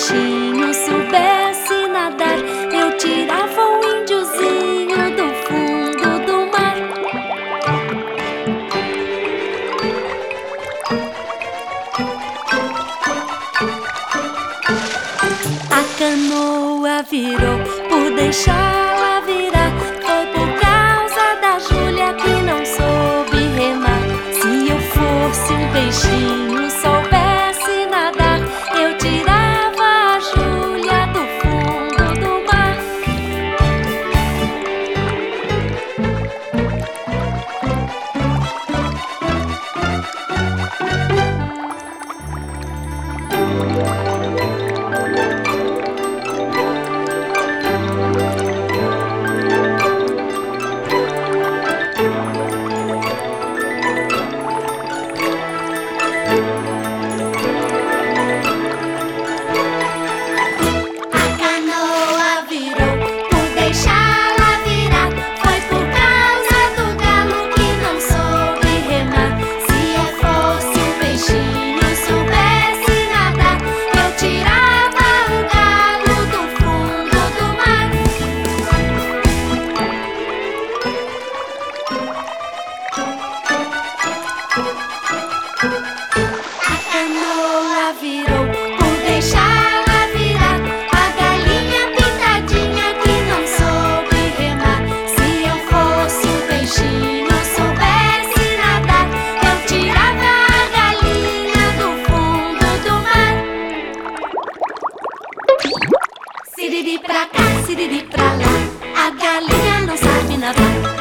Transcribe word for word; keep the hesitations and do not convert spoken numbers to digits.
peixinho soubesse nadar, eu tirava o índiozinho do fundo do mar. A canoa virou por deixá-la virar. Foi por causa da Júlia que não soube remar. Se eu fosse um peixinho, soubesse nadar, eu tirava a Júlia do fundo do mar. A canoa virou por deixá-la virar. A galinha pintadinha que não soube remar. Se eu fosse um peixinho, soubesse nadar, eu tirava a galinha do fundo do mar. Siriri pra cá, siriri pra lá, a galinha não sabe nadar.